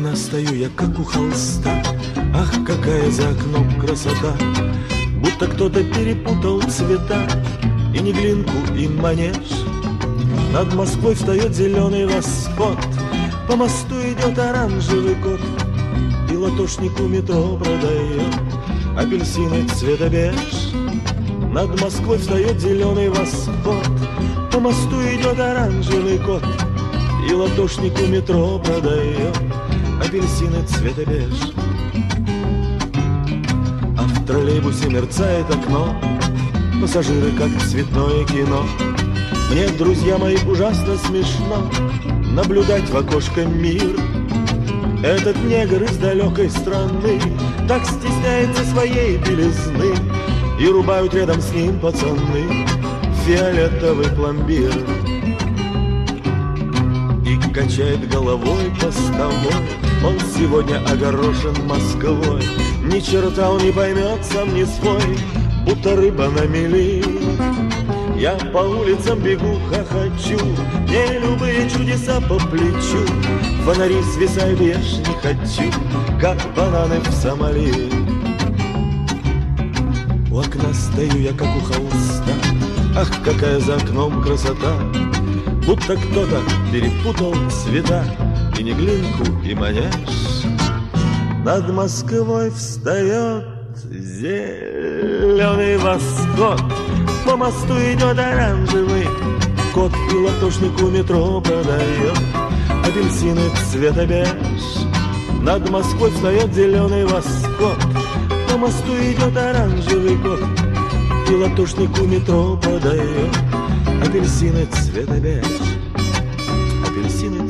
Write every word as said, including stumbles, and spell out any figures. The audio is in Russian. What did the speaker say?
окна стою я, как у холста. Ах, какая за окном красота! Будто кто-то перепутал цвета, и Неглинку, и Манеж. Над Москвой встает зеленый восход, по мосту идет оранжевый кот, и латошнику метро продает апельсины цвета беж. Над Москвой встает зеленый восход, по мосту идет оранжевый кот, и латошнику метро продает апельсины цвета беж. А в троллейбусе мерцает окно, пассажиры как цветное кино. Мне, друзья мои, ужасно смешно наблюдать в окошко мир. Этот негр из далекой страны так стесняется своей белизны, и рубают рядом с ним пацаны фиолетовый пломбир. И качает головой постовой, он сегодня огорошен Москвой. Ни черта он не поймет, сам не свой, будто рыба на мели. Я по улицам бегу, хохочу, мне любые чудеса по плечу. Фонари свисают, я ж не хочу, как бананы в Сомали. У окна стою я, как у холста. Ах, какая за окном красота! Будто кто-то перепутал цвета, и Неглинку, и Манеж. Над Москвой встает зеленый восход, по мосту идет оранжевый кот, и латошнику метро продает апельсины цвета беж. Над Москвой встает зеленый восход, по мосту идет оранжевый кот, и латошнику метро продает апельсины цвета беж. Апельсины